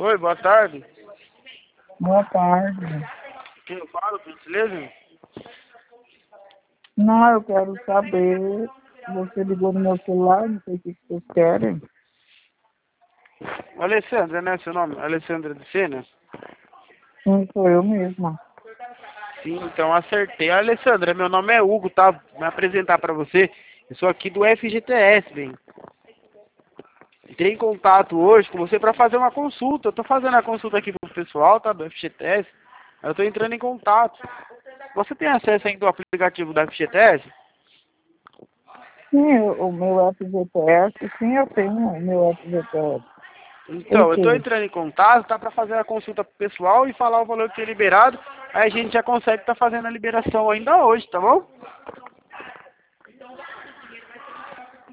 Oi, boa tarde. Boa tarde. Quem eu falo, por gentileza? Não, eu quero saber. Você ligou no meu celular, não sei o que vocês querem. Alessandra, né, seu nome? Alessandra de Sena? Sim, sou eu mesma. Sim, então acertei. Alessandra, meu nome é Hugo, tá? Vou me apresentar pra você. Eu sou aqui do FGTS, bem. Entrei em contato hoje com você pra fazer uma consulta. Eu tô fazendo a consulta aqui pro pessoal, tá? Do FGTS. Eu tô entrando em contato. Você tem acesso ainda ao aplicativo da FGTS? Sim, o meu FGTS, sim, eu tenho o meu FGTS. Por Então, eu tô quê? entrando em contato, tá, pra fazer a consulta pro pessoal e falar o valor que é liberado. Aí a gente já consegue tá fazendo a liberação ainda hoje, tá bom?